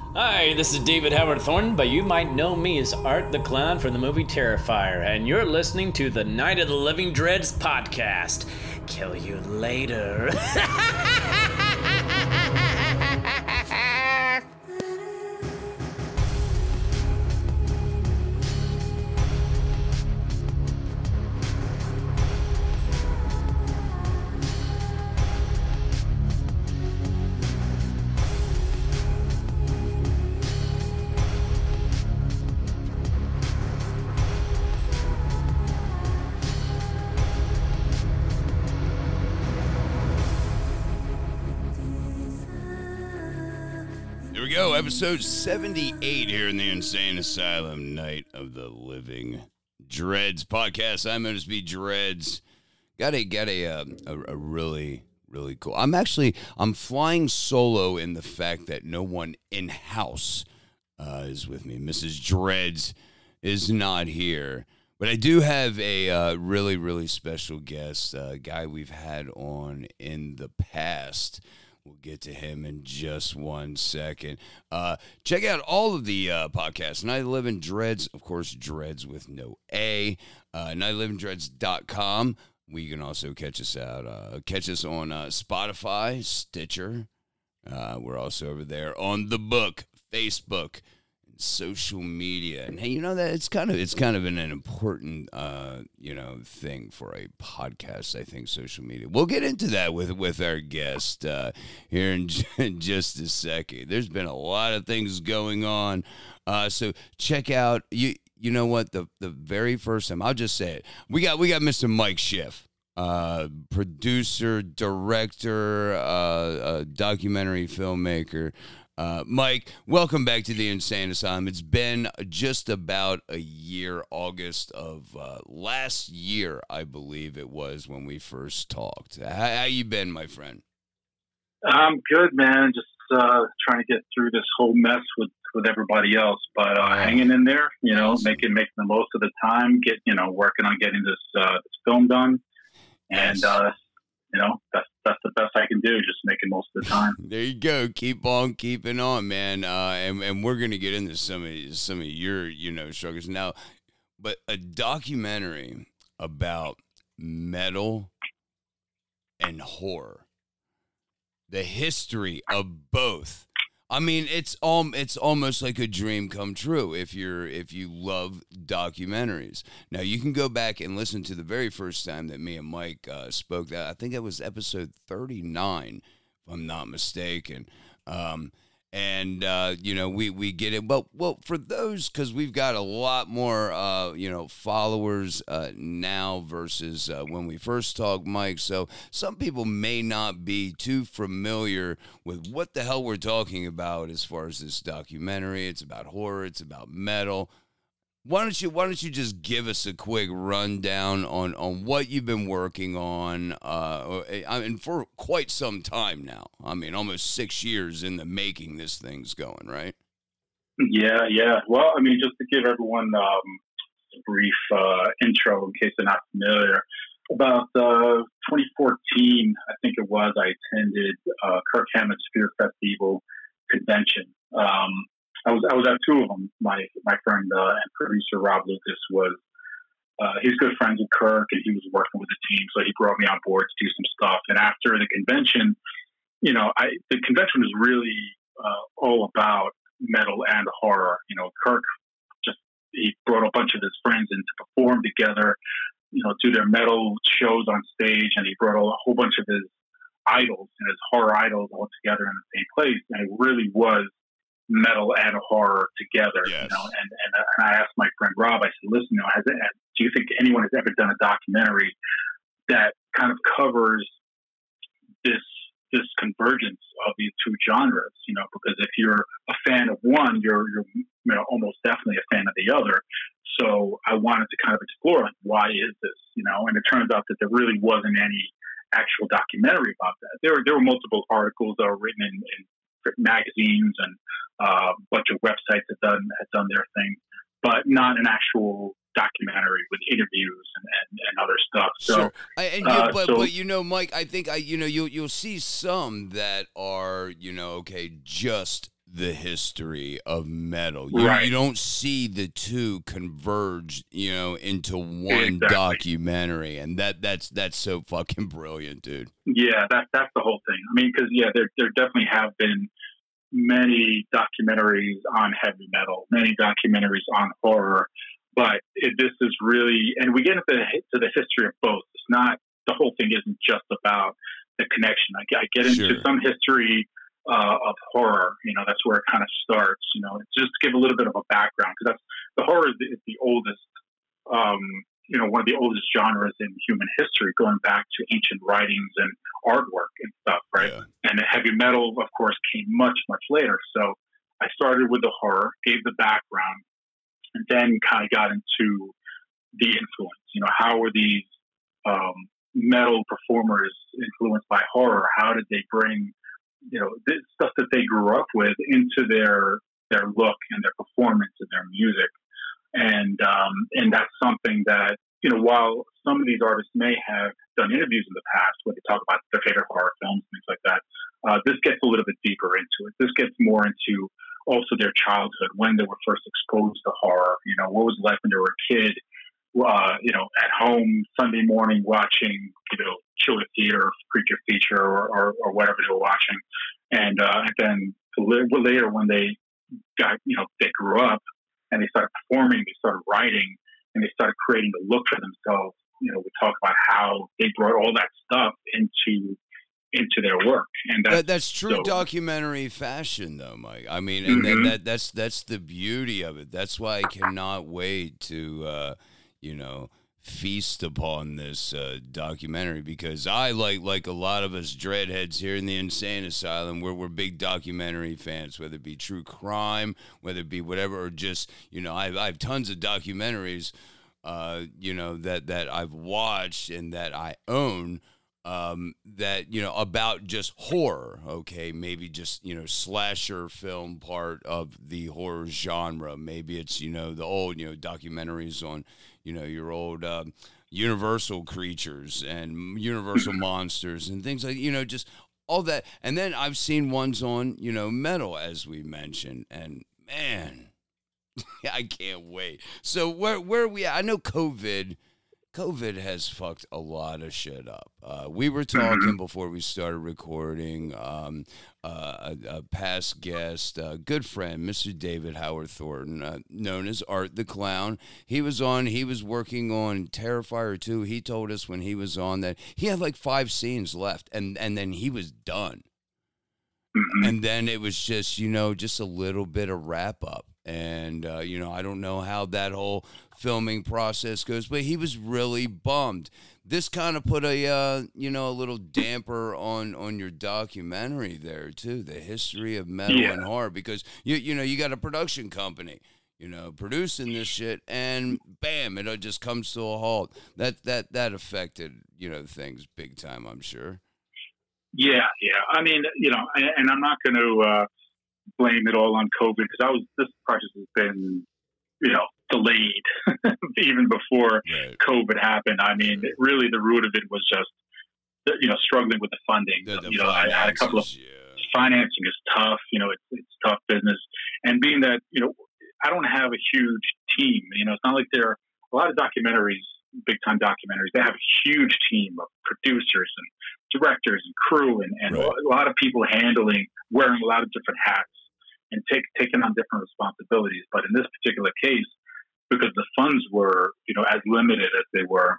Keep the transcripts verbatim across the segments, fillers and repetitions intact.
Hi, this is David Howard Thornton, but you might know me as Art the Clown from the movie Terrifier, and you're listening to the Night of the Living Dreads podcast. Kill you later. Here we go, episode seventy-eight here in the Insane Asylum, Night of the Living Dreads podcast. I'm going to be Dreads. Got a got a, uh, a a really really cool. I'm actually I'm flying solo in the fact that no one in house uh, is with me. Missus Dreads is not here, but I do have a uh, really really special guest, a guy we've had on in the past. We'll get to him in just one second. Uh, check out all of the uh, podcasts. Night of the Living Dreads, of course, Dreads with no A. Uh, night of the living dreads dot com. We can also catch us out. Uh, catch us on uh, Spotify, Stitcher. Uh, we're also over there on The Book, Facebook, and social media. And hey, you know that it's kind of it's kind of an, an important uh, you know thing for a podcast. I think social media. We'll get into that with with our guest uh, here in, in just a second. There's been a lot of things going on, uh, so check out you. You know what? The the very first time, I'll just say it. We got we got Mister Mike Schiff, uh, producer, director, uh, uh, documentary filmmaker. Uh, Mike, welcome back to the Insane Asylum. It's been just about a year, August of uh, last year, I believe it was when we first talked. How, how you been, my friend? I'm good, man. Just uh, trying to get through this whole mess with, with everybody else, but uh, hanging in there, you know, awesome. making making the most of the time, get you know, working on getting this uh, this film done, and yes. uh, you know, that's that's the best I can do, just making most of the time. There you go. Keep on keeping on, man. Uh, and and we're gonna get into some of some of your you know struggles now, but a documentary about metal and horror, the history of both. I mean, it's um, it's almost like a dream come true if you're if you love documentaries. Now you can go back and listen to the very first time that me and Mike uh, spoke. That I think it was episode thirty-nine, if I'm not mistaken. Um, and uh, you know, we we get it. But well, for those, because we've got a lot more uh, you know followers uh, now versus uh, when we first talked, Mike. So some people may not be too familiar with what the hell we're talking about as far as this documentary. It's about horror. It's about metal. Why don't you Why don't you just give us a quick rundown on, on what you've been working on? Uh, I mean, for quite some time now. I mean, almost six years in the making. This thing's going, right? Yeah, yeah. Well, I mean, just to give everyone um, a brief uh, intro in case they're not familiar. About uh, twenty fourteen, I think it was. I attended uh, Kirk Hammett's Fear Festival convention. Um, I was I was at two of them. My my friend uh, and producer Rob Lucas was uh, he's good friends with Kirk, and he was working with the team, so he brought me on board to do some stuff. And after the convention, you know, I the convention was really uh, all about metal and horror. You know, Kirk just he brought a bunch of his friends in to perform together, you know, do their metal shows on stage, and he brought a whole bunch of his idols and his horror idols all together in the same place, and it really was metal and horror together, yes. you know, and, and, and I asked my friend Rob, I said, listen, you know, has it, do you think anyone has ever done a documentary that kind of covers this, this convergence of these two genres, you know, because if you're a fan of one, you're, you're, you know, almost definitely a fan of the other. So I wanted to kind of explore, like, why is this, you know, and it turns out that there really wasn't any actual documentary about that. There were, there were multiple articles that were written in, in magazines and uh, a bunch of websites that done had done their thing, but not an actual documentary with interviews and, and, and other stuff. So, sure. I, and you, uh, but, so, but you know, Mike, I think I, you know, you'll you'll see some that are, you know, okay, just the history of metal. You, right. you don't see the two converge, you know, into one exactly. documentary, and that that's that's so fucking brilliant, dude. Yeah, that that's the whole thing. I mean, because yeah, there there definitely have been many documentaries on heavy metal, many documentaries on horror, but it, this is really, and we get into the, to the history of both. It's not, the whole thing isn't just about the connection. I, I get into Sure. some history uh, of horror. You know, that's where it kind of starts. You know, just to give a little bit of a background, because that's the horror is the, is the oldest. Um, you know, one of the oldest genres in human history, going back to ancient writings and artwork and stuff, right? Yeah. And the heavy metal, of course, came much, much later. So I started with the horror, gave the background, and then kind of got into the influence. You know, how were these um, metal performers influenced by horror? How did they bring, you know, this stuff that they grew up with into their their look and their performance and their music? And um, and that's something that, you know, while some of these artists may have done interviews in the past where they talk about their favorite horror films, things like that, uh, this gets a little bit deeper into it. This gets more into also their childhood, when they were first exposed to horror. You know, what was it like when they were a kid, uh, you know, at home Sunday morning watching, you know, Chiller Theater, Creature Feature, or, or, or whatever they were watching. And, uh, and then later when they got, you know, they grew up, and they started performing, they started writing, and they started creating a look for themselves. You know, we talk about how they brought all that stuff into into their work, and that's, that, that's true so, documentary fashion, though, Mike. I mean, and, mm-hmm. and that that's that's the beauty of it. That's why I cannot wait to, uh, you know, feast upon this uh, documentary, because I like like a lot of us dreadheads here in the Insane Asylum, where we're big documentary fans, whether it be true crime, whether it be whatever, or just, you know, I have, I have tons of documentaries, uh, you know, that that I've watched and that I own. Um, that, you know, about just horror, okay, maybe just, you know, slasher film part of the horror genre. Maybe it's, you know, the old, you know, documentaries on, you know, your old uh, Universal creatures and Universal monsters and things like, you know, just all that. And then I've seen ones on, you know, metal, as we mentioned, and man, I can't wait. So where where are we at? I know COVID. COVID has fucked a lot of shit up. Uh, we were talking before we started recording. Um, uh, a, a past guest, a good friend, Mister David Howard Thornton, uh, known as Art the Clown. He was on. He was working on Terrifier two. He told us when he was on that he had like five scenes left, and and then he was done. Mm-hmm. And then it was just, you know, just a little bit of wrap up. And, uh, you know, I don't know how that whole filming process goes, but he was really bummed. This kind of put a, uh, you know, a little damper on, on your documentary there, too, the history of metal yeah. and horror, because, you you know, you got a production company, you know, producing this shit, and bam, it just comes to a halt. That, that, that affected, you know, things big time, I'm sure. Yeah, yeah. I mean, you know, and, and I'm not going to uh, blame it all on COVID, because I was this process has been, you know, delayed even before right. COVID happened. I mean, it, really, the root of it was just, you know, struggling with the funding. The, the you know, I had a couple of yeah. financing is tough. You know, it's it's tough business, and being that, you know, I don't have a huge team. You know, it's not like there are a lot of documentaries, big time documentaries. They have a huge team of producers and directors and crew, and, and right. a lot of people handling, wearing a lot of different hats and take, taking on different responsibilities. But in this particular case, because the funds were, you know, as limited as they were,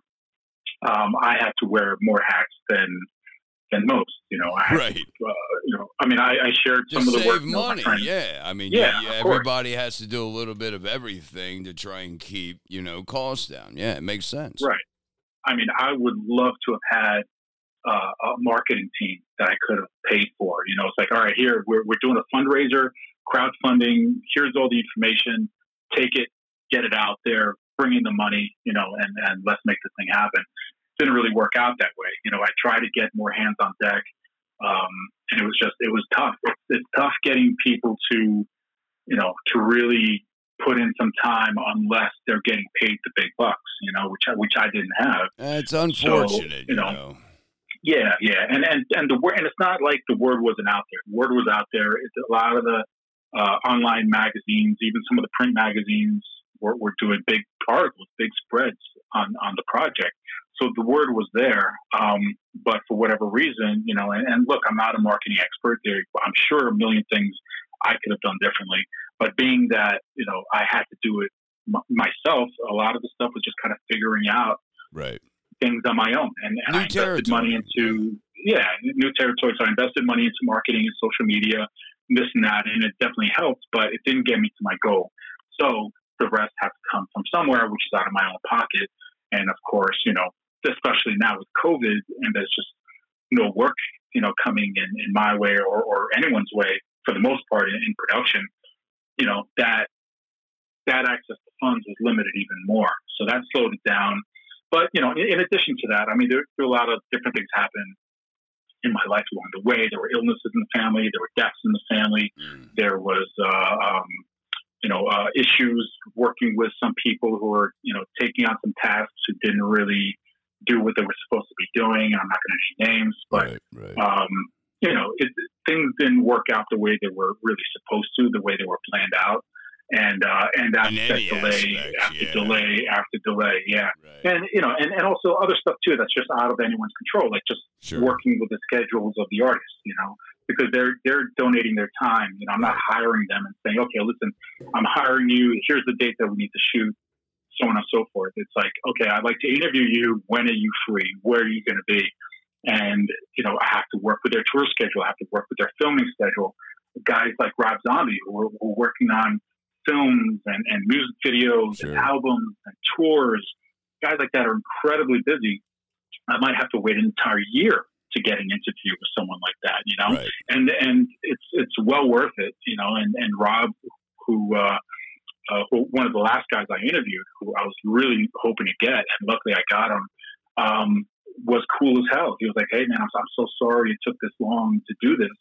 um, I had to wear more hats than than most. You know, I had right. to, uh, you know, I mean, I, I shared Just some of the work. Save money, yeah. I mean, yeah, yeah, yeah everybody has to do a little bit of everything to try and keep, you know, costs down. Yeah, it makes sense. Right. I mean, I would love to have had uh, a marketing team that I could have paid for. You know, it's like, all right, here we're we're doing a fundraiser, crowdfunding. Here's all the information. Take it, get it out there, bring in the money. You know, and and let's make this thing happen. Didn't really work out that way. You know, I tried to get more hands on deck, um, and it was just it was tough. It's, it's tough getting people to, you know, to really put in some time unless they're getting paid the big bucks. You know, which I, which I didn't have. It's unfortunate, so, you, know, you know. Yeah, yeah, and and and the word, and it's not like the word wasn't out there. The word was out there. It's a lot of the uh, online magazines, even some of the print magazines were, were doing big articles, big spreads on, on the project. So the word was there, um, but for whatever reason, you know, and, and look, I'm not a marketing expert. There, I'm sure a million things I could have done differently. But being that, you know, I had to do it m- myself, a lot of the stuff was just kind of figuring out right. things on my own. And, and I invested territory. money into, yeah, new territory. So I invested money into marketing and social media, this and that, and it definitely helped, but it didn't get me to my goal. So the rest had to come from somewhere, which is out of my own pocket. And of course, you know, especially now with COVID, and there's just no work, you know, coming in, in my way or, or anyone's way for the most part in, in production, you know, that that access to funds was limited even more. So that slowed it down. But, you know, in, in addition to that, I mean, there, there were a lot of different things happen in my life along the way. There were illnesses in the family. There were deaths in the family. Mm. There was, uh, um, you know, uh, issues working with some people who were, you know, taking on some tasks who didn't really do what they were supposed to be doing. I'm not going to name names, but, right, right. Um, you know, it, things didn't work out the way they were really supposed to, the way they were planned out. And, uh, and that, that delay aspect, after yeah. delay after delay. Yeah. Right. And, you know, and, and also other stuff too, that's just out of anyone's control, like just sure. working with the schedules of the artists, you know, because they're, they're donating their time. You know, I'm not hiring them and saying, okay, listen, I'm hiring you. Here's the date that we need to shoot, so on and so forth. It's like, okay, I'd like to interview you. When are you free? Where are you going to be? And, you know, I have to work with their tour schedule. I have to work with their filming schedule. Guys like Rob Zombie who are, who are working on films and, and music videos sure. and albums and tours. Guys like that are incredibly busy. I might have to wait an entire year to get an interview with someone like that, you know? Right. And and it's it's well worth it, you know, and, and Rob, who, uh, uh, who one of the last guys I interviewed, who I was really hoping to get, and luckily I got him, um, was cool as hell. He was like, hey, man, I'm, I'm so sorry it took this long to do this.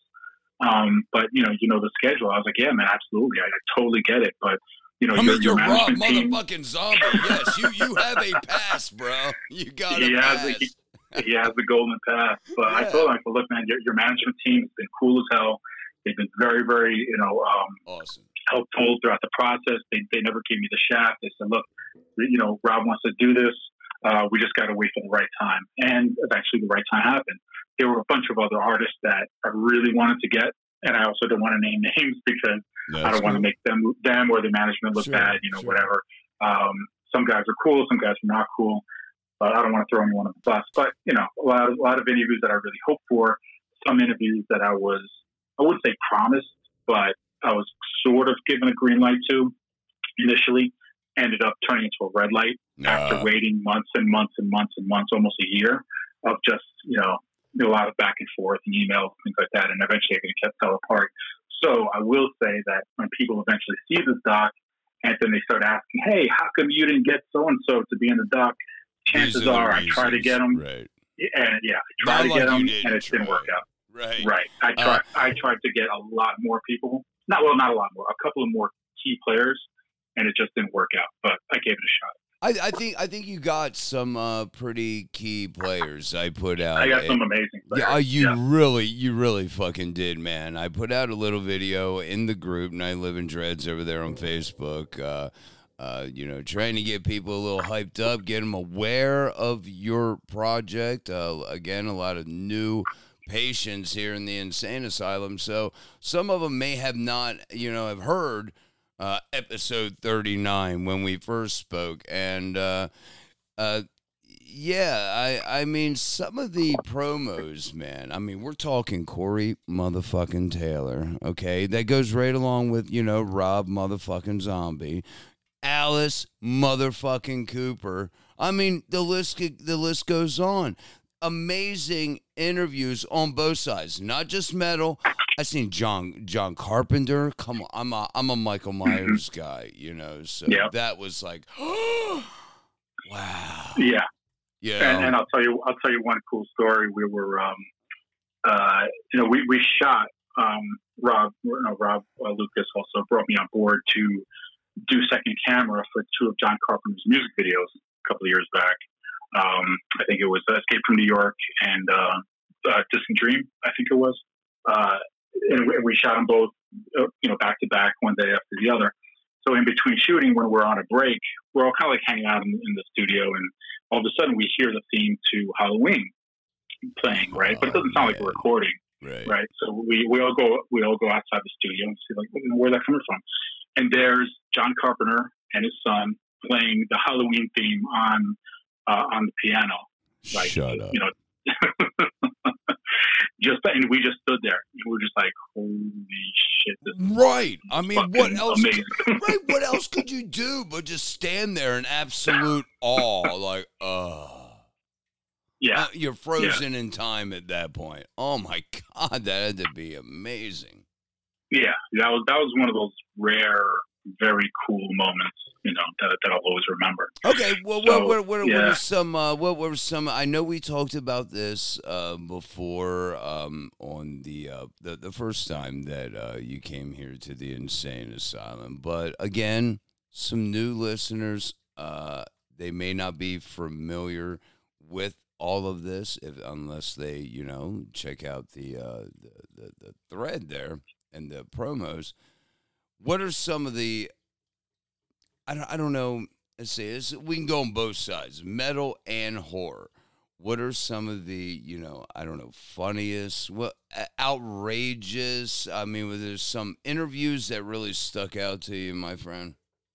Um, but, you know, you know the schedule. I was like, yeah, man, absolutely. I, I totally get it. But, you know, I your, mean, your you're Rob team, motherfucking Zombie. Yes, you, you have a pass, bro. You got he a has pass. A, he, he has the golden pass. But yeah. I told him, I said, look, man, your, your management team has been cool as hell. They've been very, very, you know, um, awesome. helpful throughout the process. They, they never gave me the shaft. They said, look, you know, Rob wants to do this. Uh, we just got to wait for the right time. And eventually the right time happened. There were a bunch of other artists that I really wanted to get. And I also don't want to name names because That's I don't cool. want to make them them or the management look sure, bad, you know, sure. whatever. Um, some guys are cool, some guys are not cool. But I don't want to throw anyone on the bus. But, you know, a lot of a lot of interviews that I really hoped for, some interviews that I was, I wouldn't say promised, but I was sort of given a green light to initially, ended up turning into a red light uh. after waiting months and months and months and months, almost a year of just, you know, a lot of back and forth and emails, things like that, and eventually it kept fell apart. So I will say that when people eventually see this doc and then they start asking, hey, how come you didn't get so-and-so to be in the doc? Chances are, are I try to get them. Right. And yeah, I try Not to like get them and it try. didn't work out. Right. Right. I tried, uh, I tried to get a lot more people. Not, well, not a lot more, a couple of more key players, and it just didn't work out, but I gave it a shot. I, I think I think you got some uh, pretty key players. I put out. I got some amazing players. Yeah, you yeah. really, you really fucking did, man. I put out a little video in the group, Night Living Dreads, over there on Facebook. Uh, uh, you know, trying to get people a little hyped up, get them aware of your project. Uh, again, a lot of new patients here in the insane asylum, so some of them may have not, you know, have heard. Uh, episode thirty-nine when we first spoke, and uh, uh, yeah, I I mean some of the promos, man. I mean we're talking Corey motherfucking Taylor, okay? That goes right along with you know Rob motherfucking Zombie, Alice motherfucking Cooper. I mean the list the list goes on. Amazing interviews on both sides, not just metal. I seen John John Carpenter. Come on, I'm a I'm a Michael Myers guy, you know. So yep. that was like, wow. Yeah, yeah. And, and I'll tell you, I'll tell you one cool story. We were, um, uh, you know, we we shot. Um, Rob, no, Rob uh, Lucas also brought me on board to do second camera for two of John Carpenter's music videos a couple of years back. Um, I think it was Escape from New York and uh, uh, Distant Dream, I think it was. Uh, and we, we shot them both, uh, you know, back to back, one day after the other. So in between shooting, when we're on a break, we're all kind of like hanging out in, in the studio, and all of a sudden we hear the theme to Halloween playing, right? But it doesn't sound yeah. like we're recording, right? right? So we, we all go we all go outside the studio and see like where's that coming from, and there's John Carpenter and his son playing the Halloween theme on uh, on the piano. Like, Shut up. You know, just and we just stood there. We were just like, holy shit! This is Right. I mean, what else? amazing. Could, right. What else could you do but just stand there in absolute awe? Like, uh, Yeah, uh, you're frozen in time at that point. Oh my God, that had to be amazing. yeah. That was that was one of those rare, very cool moments, you know, that, that I'll always remember. Okay, well, So, what, what, what, yeah. what are some? Uh, what were some? I know we talked about this uh, before um, on the, uh, the the first time that uh, you came here to the Insane Asylum, but again, some new listeners, uh, they may not be familiar with all of this if unless they, you know, check out the uh, the, the the thread there and the promos. What are some of the I don't, I don't know. Let's see. This, we can go on both sides, metal and horror. What are some of the, you know, I don't know, funniest, what outrageous? I mean, were there some interviews that really stuck out to you, my friend?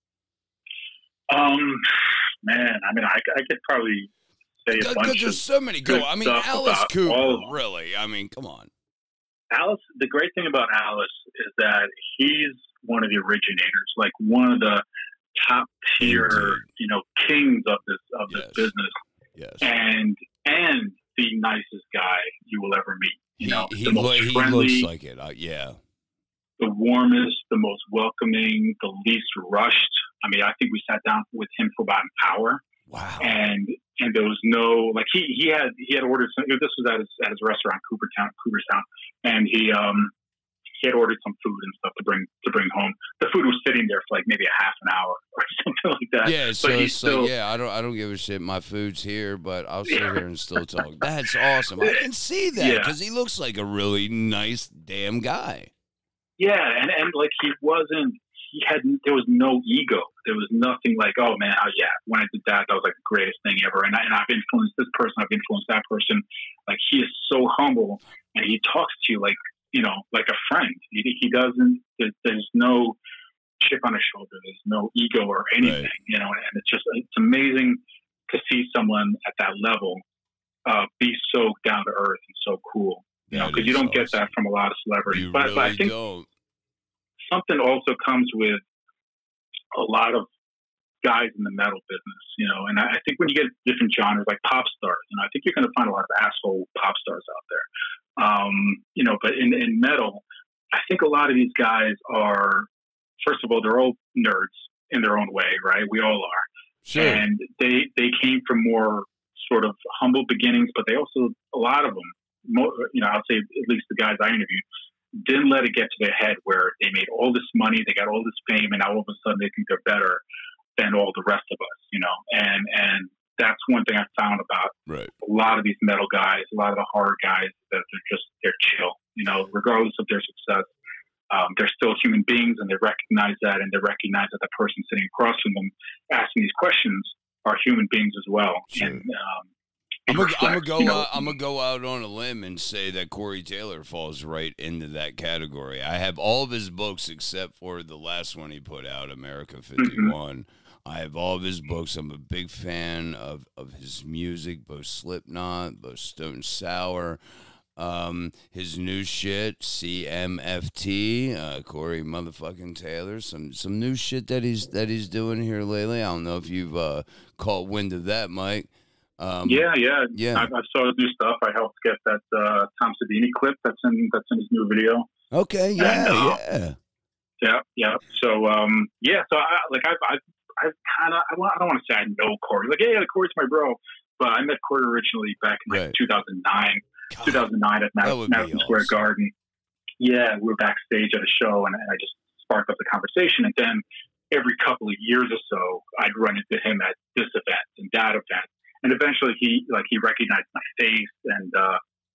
Um, man, I mean, I, I could probably say a Because bunch there's of so many. Go. good I mean, stuff Alice about Cooper, all of them. really. I mean, come on. Alice. The great thing about Alice is that he's one of the originators, like one of the top tier, Indeed. you know, kings of this of this Yes. business, Yes. and and the nicest guy you will ever meet. You He, know, he, the most lo- he friendly, looks like it. Uh, yeah. the warmest, the most welcoming, the least rushed. I mean, I think we sat down with him for about an hour, Wow. and and there was no like he he had he had ordered some. This was at his at his restaurant, Coopertown, Cooperstown, and he um he had ordered some food and stuff to bring to bring home. The food was sitting there for like maybe a half an hour or something like that. Yeah, so but it's he's still like, yeah, I don't I don't give a shit. My food's here, but I'll sit Yeah. here and still talk. That's awesome. I can see that Yeah. because he looks like a really nice damn guy. yeah, and and like he wasn't. He had there was no ego. There was nothing like, oh man, oh, yeah, when I did that, that was like the greatest thing ever. And, I, and I've influenced this person, I've influenced that person. Like he is so humble, and he talks to you like you know, like a friend. He, he doesn't. There, there's no chip on his shoulder. There's no ego or anything. Right. You know, and it's just it's amazing to see someone at that level uh, be so down to earth and so cool. You know, That because you is don't get awesome. that from a lot of celebrities. You but, really but I think don't. something also comes with a lot of guys in the metal business, you know, and I, I think when you get different genres like pop stars, you know, I think you're going to find a lot of asshole pop stars out there. Um, you know, but in, in metal, I think a lot of these guys are, first of all, they're all nerds in their own way, right? We all are. Sure. And they, they came from more sort of humble beginnings, but they also, a lot of them, mo- you know, I'll say at least the guys I interviewed, didn't let it get to their head where they made all this money, they got all this fame, and now all of a sudden they think they're better than all the rest of us, you know. And and that's one thing I found about Right. a lot of these metal guys, a lot of the horror guys, that they're just they're chill, you know, regardless of their success. Um, they're still human beings, and they recognize that, and they recognize that the person sitting across from them asking these questions are human beings as well. Sure. And um, I'm gonna, I'm gonna reflect, go. you know, out, I'm gonna go out on a limb and say that Corey Taylor falls right into that category. I have all of his books except for the last one he put out, America fifty-one. Mm-hmm. I have all of his books. I'm a big fan of, of his music, both Slipknot, both Stone Sour, um, his new shit, C M F T, uh, Corey motherfucking Taylor. Some some new shit that he's that he's doing here lately. I don't know if you've uh, caught wind of that, Mike. Um, yeah, yeah, yeah. I, I saw his new stuff. I helped get that uh, Tom Savini clip that's in that's in his new video. Okay. Yeah. And, uh, yeah. Yeah, yeah. So, um, yeah. So, I, like, I've, I've, I've kind of, I, I don't want to say I know Corey. Like, yeah, yeah, Corey's my bro. But I met Corey originally back in like Right. two thousand nine. God, two thousand nine at that Madison, would be Madison Square awesome. Garden. Yeah, we were backstage at a show, and, and I just sparked up the conversation. And then every couple of years or so, I'd run into him at this event and that event. And eventually, he like he recognized my face, and uh,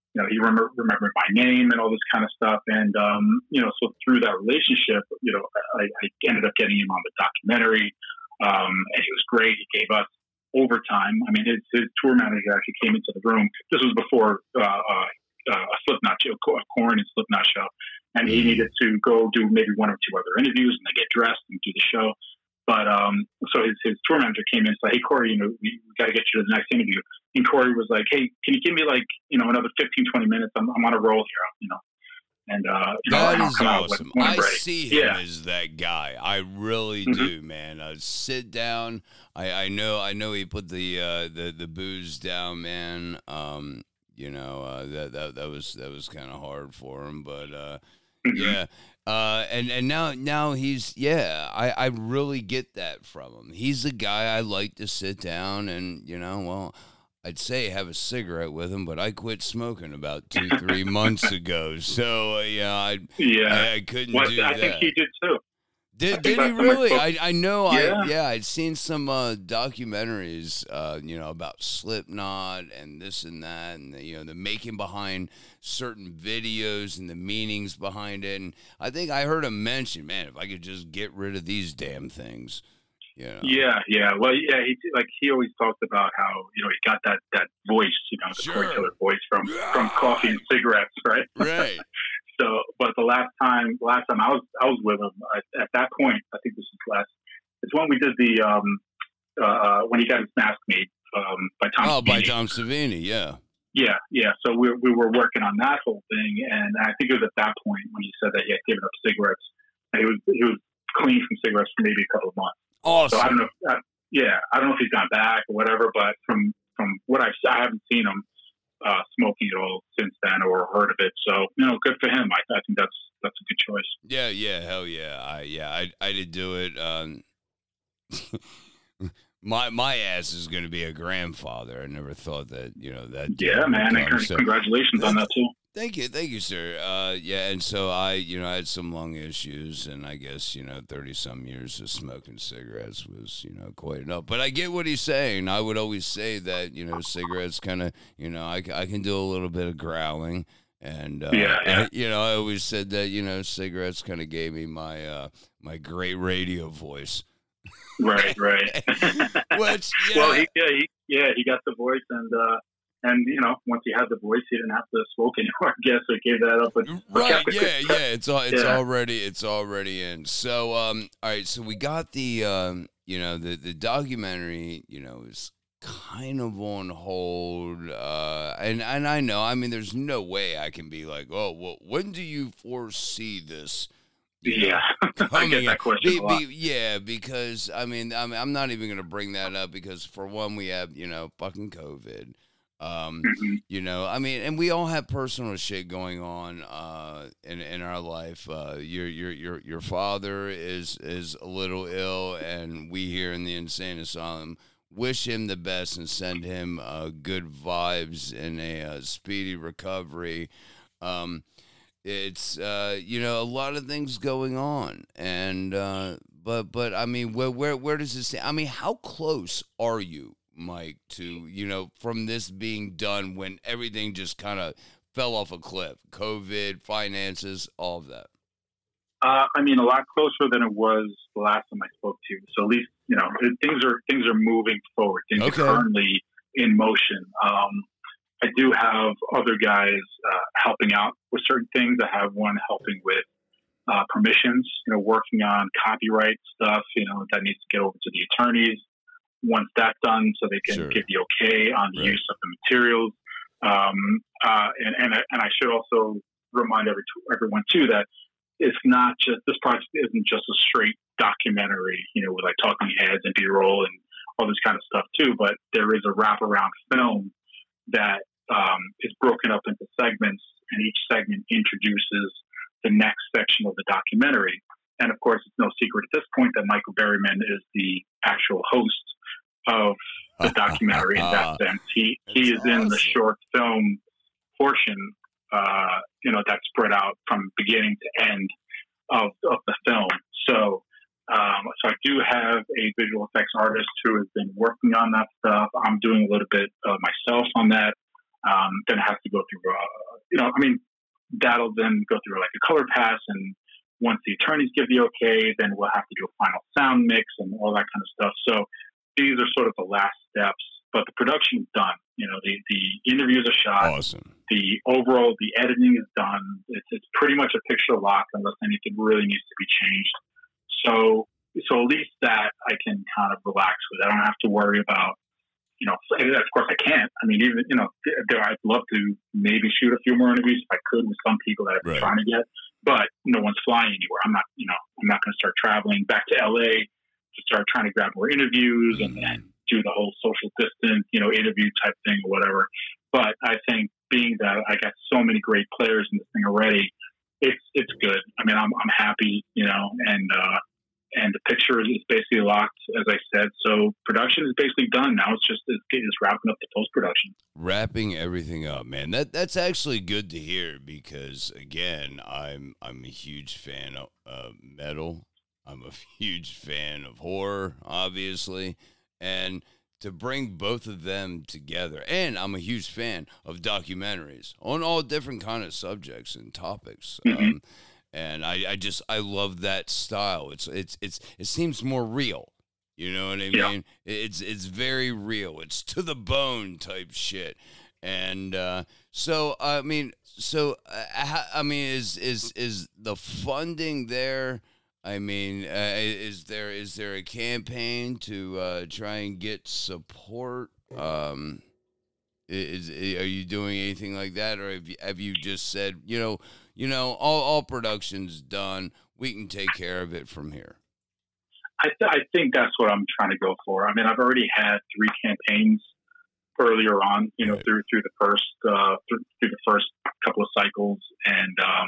you know, he remember, remembered my name and all this kind of stuff. And, um, you know, so through that relationship, you know, I, I ended up getting him on the documentary. Um, and he was great. He gave us overtime. I mean, his, his tour manager actually came into the room. This was before uh, uh, a Slipknot show, a Korn and Slipknot show. And he needed to go do maybe one or two other interviews and then get dressed and do the show. But um, so his, his tour manager came in and said, hey, Corey, you know, we, we got to get you to the next interview. And Corey was like, hey, can you give me like, you know, another fifteen, twenty minutes? I'm, I'm on a roll here, you know. And, uh, you that know, is come awesome. Out when, when I see him yeah. as that guy. I really mm-hmm. do, man. Uh, sit down. I, I know I know he put the uh, the, the booze down, man. Um, you know, uh, that, that that was that was kind of hard for him, but uh, mm-hmm. yeah. Uh, and, and now now he's yeah, I, I really get that from him. He's the guy I like to sit down and, you know, well, I'd say have a cigarette with him, but I quit smoking about two, three months ago. So, uh, yeah, I, yeah. I, I couldn't well, do I that. I think he did too. Did, did he really? I, I know. Yeah. I yeah. I'd seen some uh, documentaries, uh, you know, about Slipknot and this and that, and the, you know, the making behind certain videos and the meanings behind it. And I think I heard him mention, man, if I could just get rid of these damn things. You know. Yeah, yeah. Well, yeah. He like he always talked about how, you know, he got that, that voice, you know, the Sure. Corey Taylor voice from from coffee and cigarettes, right? Right. So, but the last time, last time I was, I was with him at, at that point. I think this is last. It's when we did the um, uh, when he got his mask made um, by Tom. Oh, Savini. by Tom Savini, yeah. Yeah, yeah. So we we were working on that whole thing, and I think it was at that point when he said that he had given up cigarettes. And he was he was clean from cigarettes for maybe a couple of months. Awesome. So I don't know. If, uh, yeah, I don't know if he's gone back or whatever, but from from what I've, I haven't seen him uh, smoking at all since then or heard of it. So, you know, good for him. I, I think that's that's a good choice. Yeah, yeah, hell yeah. I yeah, I I did do it. Um, my my ass is going to be a grandfather. I never thought that, you know, that. Yeah, man. And come, so. Congratulations on that too. Thank you, thank you, sir. Uh, yeah, and so I, you know, I had some lung issues, and I guess, you know, thirty some years of smoking cigarettes was, you know, quite enough. But I get what he's saying. I would always say that, you know, cigarettes kind of, you know, I, I can do a little bit of growling, and uh, yeah, yeah. I, you know, I always said that, you know, cigarettes kind of gave me my uh, my great radio voice. Right, right. Which, yeah. Well, he, yeah, he, yeah, he got the voice, and. Uh, And, you know, once he had the voice, he didn't have to smoke anymore, I guess. So he gave that up. But right, yeah, yeah. It's all, it's yeah. already it's already in. So, um, all right, so we got the, um, you know, the, the documentary, you know, is kind of on hold. Uh, and, and I know, I mean, there's no way I can be like, oh, well, when do you foresee this? Yeah, I get that question be, a lot. Be, yeah, because, I mean, I mean, I'm not even going to bring that up because, for one, we have, you know, fucking COVID. Um, mm-hmm. You know, I mean, and we all have personal shit going on uh, in in our life. Uh, your your your your father is is a little ill, and we here in the insane asylum wish him the best and send him uh, good vibes and a uh, speedy recovery. Um, it's uh, you know, a lot of things going on, and uh, but but I mean, where where where does this stand? I mean, how close are you, Mike, to, you know, from this being done when everything just kind of fell off a cliff? COVID, finances, all of that. Uh, I mean, a lot closer than it was the last time I spoke to you. So at least, you know, things are things are moving forward. Things Okay. are currently in motion. Um, I do have other guys uh, helping out with certain things. I have one helping with uh, permissions, you know, working on copyright stuff, you know, that needs to get over to the attorneys. Once that's done, so they can Sure. give the okay on the Right. use of the materials. Um, uh, and, and, I- and I should also remind every, everyone, too, that it's not just, this project isn't just a straight documentary, you know, with like talking heads and B-roll and all this kind of stuff, too, but there is a wraparound film that um, is broken up into segments, and each segment introduces the next section of the documentary. And of course, it's no secret at this point that Michael Berryman is the actual host of the documentary in that sense. He he is That's in the awesome. short film portion, uh, you know, that's spread out from beginning to end of, of the film. So, um, so I do have a visual effects artist who has been working on that stuff. I'm doing a little bit uh, myself on that. Um, then it has to go through, uh, you know, I mean, that'll then go through like a color pass, and once the attorneys give the okay, then we'll have to do a final sound mix and all that kind of stuff. So these are sort of the last steps, but the production is done. You know, the, the interviews are shot. Awesome. The overall, the editing is done. It's, it's pretty much a picture lock unless anything really needs to be changed. So, so at least that I can kind of relax with. I don't have to worry about, you know, of course I can't. I mean, even, you know, there, I'd love to maybe shoot a few more interviews if I could with some people that I've been right. trying to get, but no one's flying anywhere. I'm not, you know, I'm not going to start traveling back to L A to start trying to grab more interviews mm-hmm. and, and do the whole social distance, you know, interview type thing or whatever. But I think being that I got so many great players in this thing already, it's, it's good. I mean, I'm, I'm happy, you know, and, uh, and the picture is basically locked, as I said. So production is basically done. Now it's just it's, it's wrapping up the post-production. Wrapping everything up, man. That that's actually good to hear because, again, I'm I'm a huge fan of uh, metal. I'm a huge fan of horror, obviously. And to bring both of them together, and I'm a huge fan of documentaries on all different kind of subjects and topics. Mm-hmm. Um, And I, I just I love that style. It's it's it's it seems more real. You know what I yeah. mean? It's it's very real. It's to the bone type shit. And uh, so I mean, so uh, I mean, is is is the funding there? I mean, uh, is there is there a campaign to uh, try and get support? Um, is, is are you doing anything like that, or have you, have you just said, you know? You know, all, all production's done. We can take care of it from here. I, th- I think that's what I'm trying to go for. I mean, I've already had three campaigns earlier on, you know, right. through through the first uh, through, through the first couple of cycles, and um,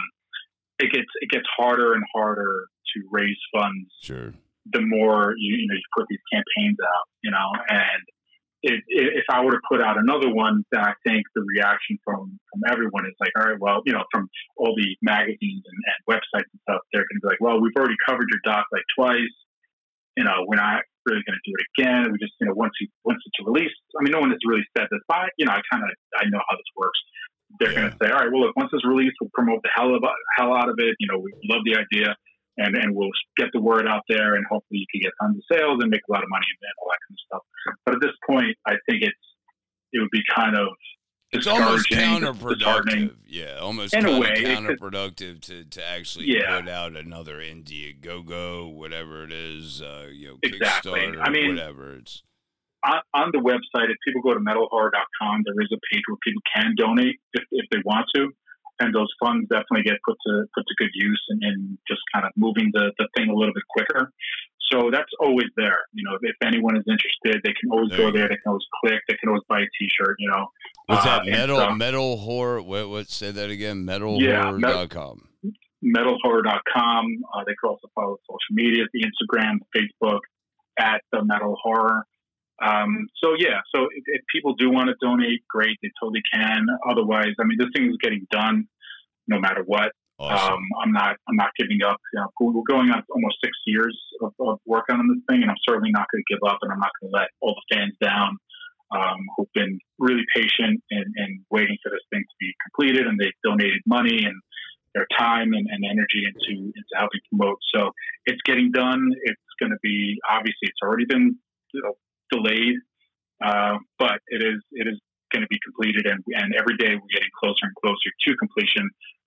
it gets it gets harder and harder to raise funds. Sure. The more you you know you put these campaigns out, you know, and It, it, if I were to put out another one, then I think the reaction from, from everyone is like, all right, well, you know, from all the magazines and, and websites and stuff, they're going to be like, well, we've already covered your doc like twice. You know, we're not really going to do it again. We just, you know, once you once it's released, I mean, no one has really said this, but you know, I kind of I know how this works. They're yeah. going to say, all right, well, look, once it's released, we'll promote the hell of hell out of it. You know, we love the idea. And, and we'll get the word out there, and hopefully you can get tons of sales and make a lot of money and all that kind of stuff. But at this point, I think it's it would be kind of it's almost counterproductive. Yeah, almost in kind a way, of counterproductive to, to actually yeah. put out another Indiegogo, whatever it is, uh, you know, exactly. Kickstarter, I mean, whatever. It's on, on the website. If people go to metal horror dot com, there is a page where people can donate if, if they want to. And those funds definitely get put to put to good use and, and just kind of moving the, the thing a little bit quicker. So that's always there. You know, if anyone is interested, they can always there go there. They can always click. They can always buy a T-shirt. You know, what's uh, that? Metal so, metal horror. What? What? Say that again. metal horror dot com. Yeah, metal horror dot com. Uh, they can also follow social media, the Instagram, Facebook at the Metal Horror. Um, so yeah, so if, if people do want to donate, great, they totally can. Otherwise, I mean, this thing is getting done no matter what. Awesome. Um, I'm not, I'm not giving up. You know, we're going on almost six years of, of working on this thing, and I'm certainly not going to give up, and I'm not going to let all the fans down, um, who've been really patient and, and waiting for this thing to be completed, and they've donated money and their time and, and energy into, into helping promote. So it's getting done. It's going to be, obviously it's already been, you know, delayed, uh, but it is it is going to be completed, and and every day we're getting closer and closer to completion.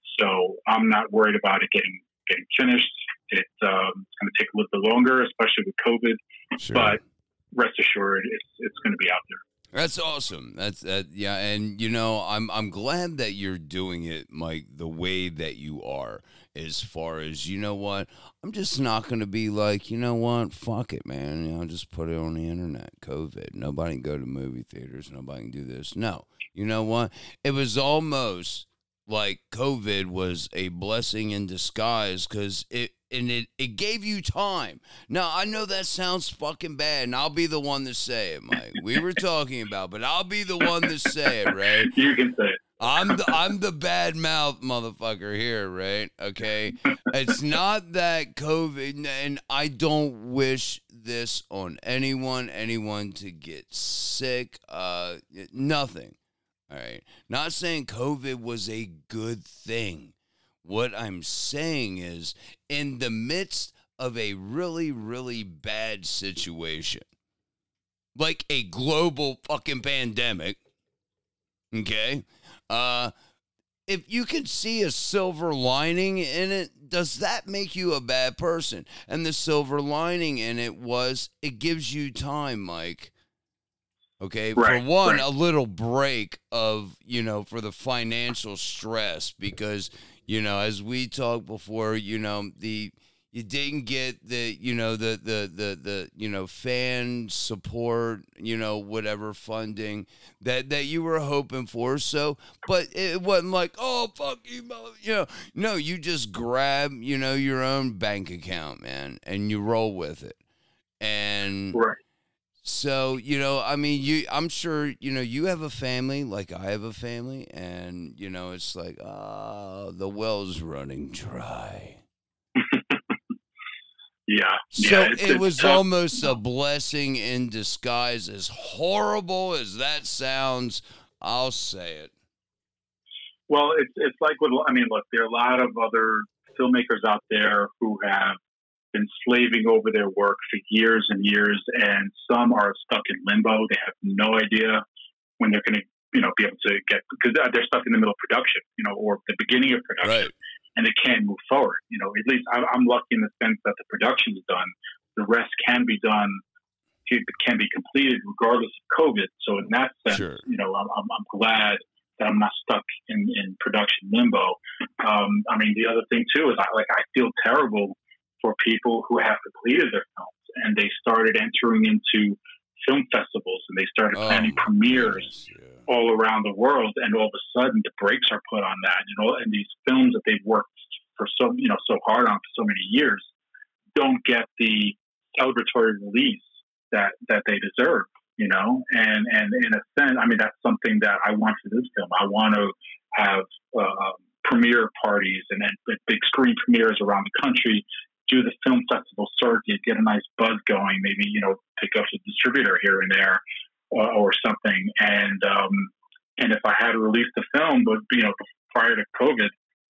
So I'm not worried about it getting getting finished. It, um, it's going to take a little bit longer, especially with COVID. Sure. But rest assured, it's it's going to be out there. That's awesome. That's that. Yeah, and you know, I'm I'm glad that you're doing it, Mike, the way that you are. As far as, you know what, I'm just not going to be like, you know what, fuck it, man. You know, just put it on the internet. COVID. Nobody can go to movie theaters. Nobody can do this. No. You know what? It was almost like COVID was a blessing in disguise because it and it, it gave you time. Now, I know that sounds fucking bad, and I'll be the one to say it, Mike. We were talking about, but I'll be the one to say it, right? You can say it. I'm the, I'm the bad mouth motherfucker here, right? Okay. It's not that COVID, and I don't wish this on anyone, anyone to get sick, uh, nothing. All right. Not saying COVID was a good thing. What I'm saying is, in the midst of a really, really bad situation, like a global fucking pandemic, okay, uh, if you can see a silver lining in it, does that make you a bad person? And the silver lining in it was it gives you time, Mike. Okay, right, for one, right. a little break of, you know, for the financial stress because, you know, as we talked before, you know, the you didn't get the, you know, the the the the you know, fan support, you know, whatever funding that that you were hoping for. So, but it wasn't like, oh fuck you, you know, no, you just grab, you know, your own bank account, man, and you roll with it, and. Right. So, you know, I mean, you, I'm sure, you know, you have a family like I have a family, and, you know, it's like, ah, oh, the well's running dry. Yeah. So yeah, it's, it it's was tough. almost a blessing in disguise. As horrible as that sounds, I'll say it. Well, it's it's like what I mean. Look, there are a lot of other filmmakers out there who have been slaving over their work for years and years, and some are stuck in limbo. They have no idea when they're going to, you know, be able to get, because they're stuck in the middle of production, you know, or the beginning of production, Right. and they can't move forward. You know, at least I'm, I'm lucky in the sense that the production is done. The rest can be done, can be completed regardless of COVID. So in that sense, Sure. you know, I'm, I'm, I'm glad that I'm not stuck in, in production limbo. Um, I mean, the other thing too is I like I feel terrible for people who have completed their films and they started entering into film festivals and they started Oh, planning premieres goodness, yeah. all around the world, and all of a sudden the brakes are put on that. You know, and these films that they've worked for so you know so hard on for so many years don't get the celebratory release that that they deserve. You know, and and in a sense, I mean, that's something that I want for this film. I want to have uh, premiere parties and then big screen premieres around the country. Do the film festival circuit, get a nice buzz going, maybe, you know, pick up a distributor here and there uh, or something. And um, and if I had released the film, but, you know, prior to COVID,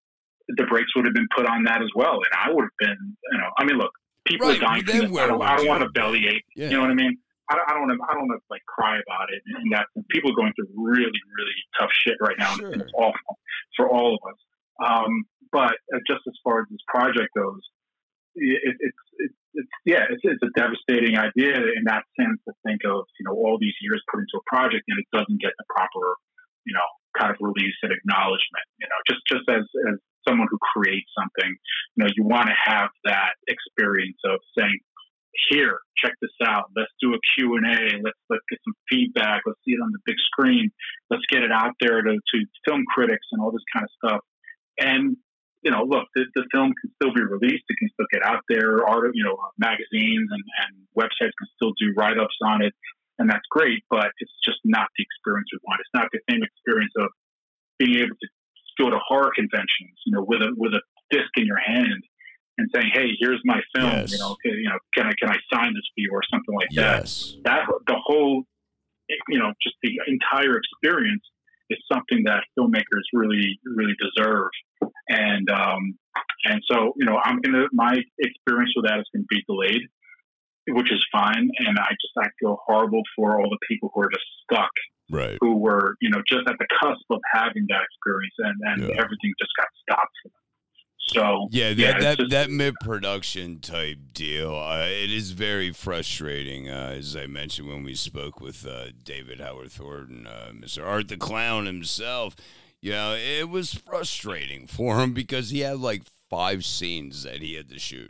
the brakes would have been put on that as well. And I would have been, you know, I mean, look, people Right, are dying then from this. where I don't, would I don't you want to have been? bellyache. Yeah. You know what I mean? I don't, I don't want to, I don't want to like cry about it. And that's, people are going through really, really tough shit right now. Sure. And it's awful for all of us. Um, but uh, just as far as this project goes, It, it's, it's, it's, yeah, it's, it's a devastating idea in that sense to think of, you know, all these years put into a project and it doesn't get the proper, you know, kind of release and acknowledgement, you know, just, just as, as someone who creates something, you know, you want to have that experience of saying, here, check this out. Let's do a Q and A. Let's, let's get some feedback. Let's see it on the big screen. Let's get it out there to, to film critics and all this kind of stuff. And, you know, look, the, the film can still be released. It can still get out there. Art, you know, magazines and, and websites can still do write-ups on it, and that's great. But it's just not the experience we want. It's not the same experience of being able to go to horror conventions, you know, with a with a disc in your hand and saying, "Hey, here's my film. Yes. You know, you know, can I can I sign this for you or something like Yes. that?" That the whole, you know, just the entire experience is something that filmmakers really, really deserve. And, um, and so, you know, I'm going to, my experience with that is going to be delayed, which is fine. And I just, I feel horrible for all the people who are just stuck, Right. who were, you know, just at the cusp of having that experience and, and Yeah. everything just got stopped for them. So, Yeah, that yeah, it's that, just- that mid-production type deal, uh, it is very frustrating, uh, as I mentioned when we spoke with uh, David Howard Thornton, uh, Mister Art the Clown himself. You know, it was frustrating for him because he had like five scenes that he had to shoot.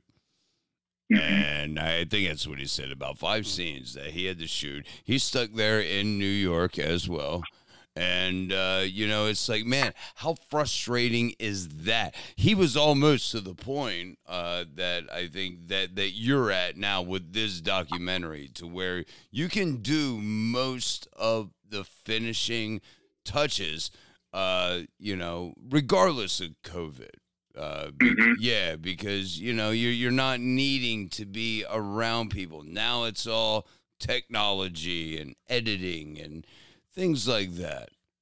Mhm. And I think that's what he said, about five scenes that he had to shoot. He's stuck there in New York as well. And, uh, you know, it's like, man, how frustrating is that? He was almost to the point uh, that I think that, that you're at now with this documentary, to where you can do most of the finishing touches, uh, you know, regardless of COVID. Uh, be- Mhm. Yeah, because, you know, you're, you're not needing to be around people. Now it's all technology and editing and things like that.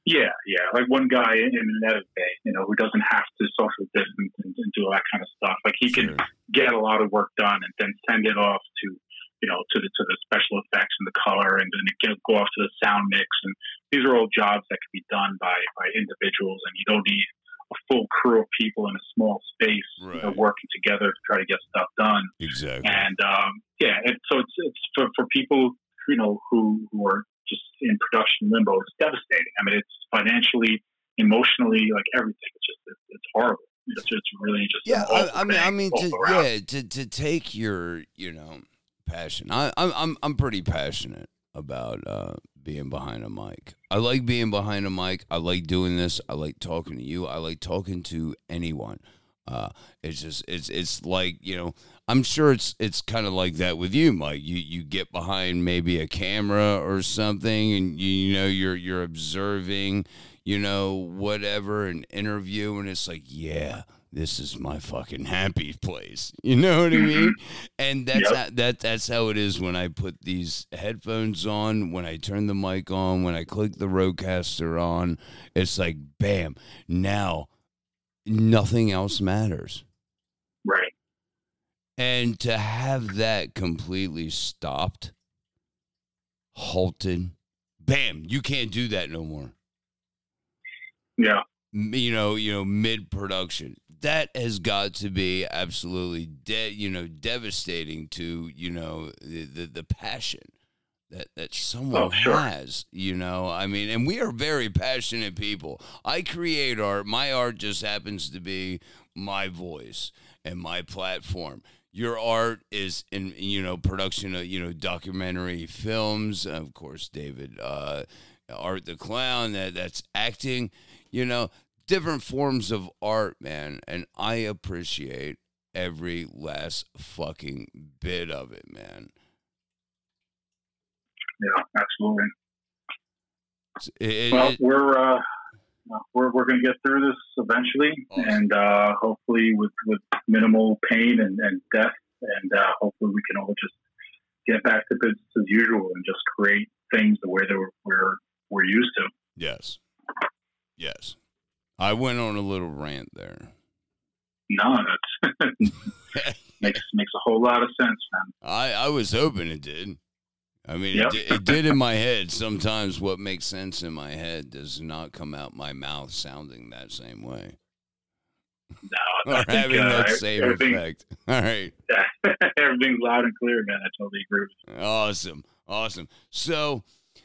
Yeah, yeah. Like one guy in an edit bay, you know, who doesn't have to social distance and, and do all that kind of stuff. Like he Sure. can get a lot of work done and then send it off to, you know, to the to the special effects and the color, and then it can go off to the sound mix. And these are all jobs that can be done by by individuals, and you don't need a full crew of people in a small space, Right. you know, working together to try to get stuff done. Exactly. And um, yeah, and so it's it's for, for people, you know, who who are just in production limbo. It's devastating. I mean, it's financially, emotionally, like everything. It's just it's, it's horrible. It's just really just Yeah, an I, I mean, I mean, awful to, around. yeah, to to take your, you know, passion. I, I'm I'm I'm pretty passionate about uh, being behind a mic. I like being behind a mic. I like doing this. I like talking to you. I like talking to anyone. Uh, it's just it's it's like, you know, I'm sure it's it's kind of like that with you, Mike. You you get behind maybe a camera or something, and you, you know you're you're observing, you know, whatever, an interview, and it's like, yeah, this is my fucking happy place. You know what I mean? And that's Yep. how, that that's how it is when I put these headphones on, when I turn the mic on, when I click the Rodecaster on. It's like, bam, now nothing else matters. Right. And to have that completely stopped, halted, bam, you can't do that no more. Yeah. M- You know, you know, mid production. That has got to be absolutely de- you know, devastating to, you know, the, the, the passion that, that someone Oh, sure. has, you know. I mean, and we are very passionate people. I create art. My art just happens to be my voice and my platform. Your art is in, you know, production of, you know, documentary films. Of course, David, uh, Art the Clown, that that's acting, you know, different forms of art, man. And I appreciate every last fucking bit of it, man. Yeah. Absolutely. It, it, Well, it- we're uh, we're we're going to get through this eventually, Awesome. and uh, hopefully with, with minimal pain and, and death, and uh, hopefully we can all just get back to business as usual and just create things the way that we're we're, we're used to. yes. Yes. I went on a little rant there. No, that's makes makes a whole lot of sense, man. I, I was hoping it did. I mean, Yep. it, di- it did in my head. Sometimes what makes sense in my head does not come out my mouth sounding that same way. No, Or I think, having uh, that same everything- effect. All right. everything's loud and clear, man. I totally agree with you. Awesome. Awesome. So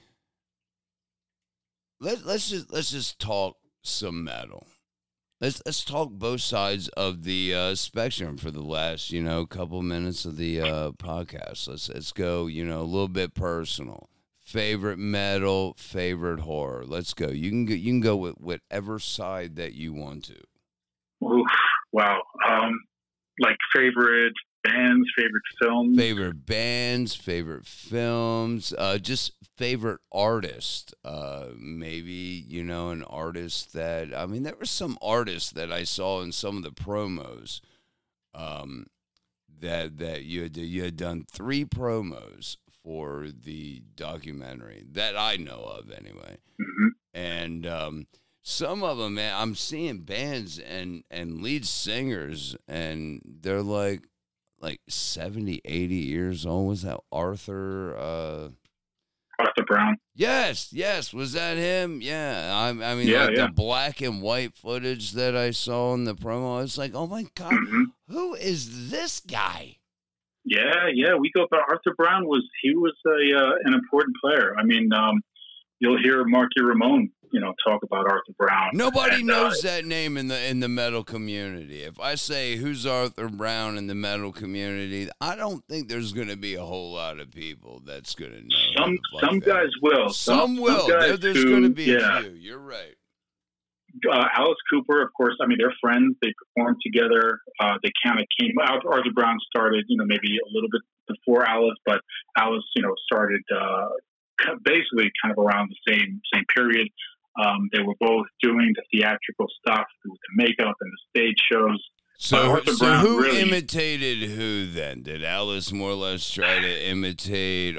let, let's just let's just talk some metal. Let's let's talk both sides of the uh, spectrum for the last, you know, couple minutes of the uh, podcast. Let's let's go, you know, a little bit personal. Favorite metal, favorite horror. Let's go. You can go, you can go with whatever side that you want to. Oof, wow. Um, like favorite bands, favorite films. Favorite bands, favorite films, uh, just favorite artist. Uh, maybe, you know, an artist that, I mean, there were some artists that I saw in some of the promos um, that that you had, you had done three promos for the documentary that I know of anyway. Mhm. And um, some of them, man, I'm seeing bands and, and lead singers, and they're like, like seventy, eighty years old. Was that Arthur? Uh, Arthur Brown. yes, yes. Was that him? Yeah. I, I mean, Yeah, like yeah. the black and white footage that I saw in the promo, I was like, oh my God, Mhm. who is this guy? Yeah, yeah. We go. But Arthur Brown was he was a uh, an important player. I mean, um, you'll hear Marky Ramone, you know, talk about Arthur Brown. Nobody And, uh, knows that name in the in the metal community. If I say who's Arthur Brown in the metal community, I don't think there's going to be a whole lot of people that's going to know. who Some the fuck some that guys is. will. Some will. guys There, there's who- going to be yeah. a few. You're right. Uh, Alice Cooper, of course. I mean, they're friends. They performed together. Uh, they kind of came out. Arthur Brown started, you know, maybe a little bit before Alice, but Alice, you know, started uh, basically kind of around the same same period. Um, they were both doing the theatrical stuff with the makeup and the stage shows. So, Arthur so Brown who really, imitated who then? Did Alice more or less try to imitate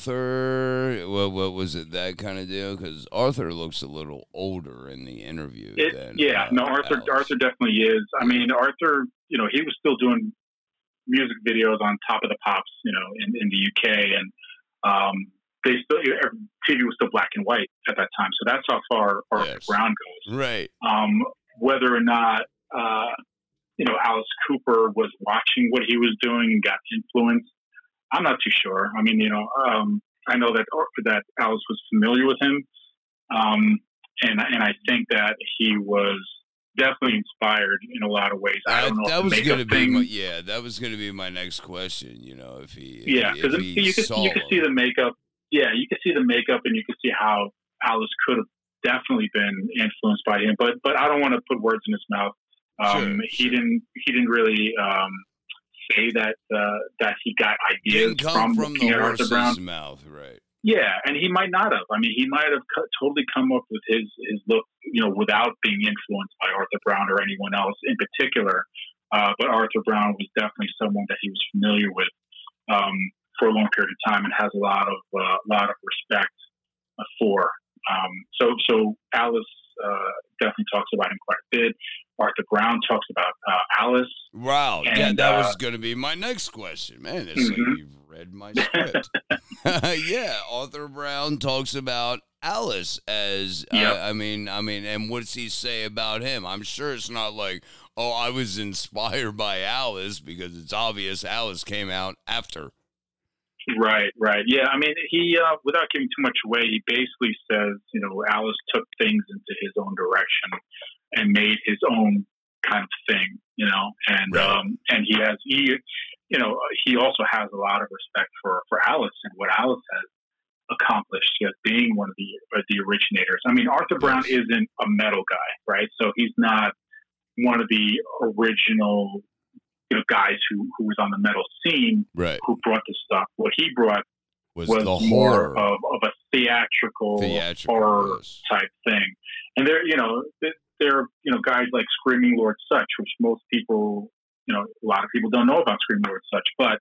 Arthur? What, what was it, that kind of deal? Because Arthur looks a little older in the interview it, than yeah, uh, no, Arthur Alice. Arthur definitely is. I mean, Arthur, you know, he was still doing music videos on Top of the Pops, you know, in, in the U K, and um, they still T V was still black and white at that time. So that's how far Arthur Yes. Brown goes. Right. Um, whether or not uh, you know Alice Cooper was watching what he was doing and got influenced, I'm not too sure. I mean, you know, um, I know that that Alice was familiar with him, um, and and I think that he was definitely inspired in a lot of ways. I don't know. That if was going going to to be thing, my, yeah. That was going to be my next question. You know, if he if yeah, he, because if he you could saw you could see the makeup. Yeah, you could see the makeup, and you could see how Alice could have definitely been influenced by him. But but I don't want to put words in his mouth. Um, Sure, he sure. didn't he didn't really um, say that uh, that he got ideas didn't come from, from looking the at Arthur Brown. horse's mouth, right? Yeah, and he might not have. I mean, he might have co- totally come up with his his look, you know, without being influenced by Arthur Brown or anyone else in particular. Uh, but Arthur Brown was definitely someone that he was familiar with um, for a long period of time and has a lot of uh, lot of respect uh, for. Um, so, so Alice uh, definitely talks about him quite a bit. Arthur Brown talks about uh, Alice. Wow. And, yeah, that uh, was going to be my next question. Man, it's Mhm. like you've read my script. Yeah, Arthur Brown talks about Alice as uh, Yep. I mean, I mean, and what's he say about him? I'm sure it's not like, oh, I was inspired by Alice, because it's obvious Alice came out after. Right, right. Yeah, I mean, he, uh, without giving too much away, he basically says, you know, Alice took things into his own direction and made his own kind of thing, you know, and, Right. um, and he has, he, you know, he also has a lot of respect for, for Alice and what Alice has accomplished as being one of the, uh, the originators. I mean, Arthur Brown Yes. isn't a metal guy, right? So he's not one of the original, you know, guys who, who was on the metal scene Right. who brought the stuff. What he brought Was, was the more horror. of, of a theatrical, Theatrical, horror yes. type thing. And there, you know, there are, you know, guys like Screaming Lord Sutch, which most people, you know, a lot of people don't know about Screaming Lord Sutch, but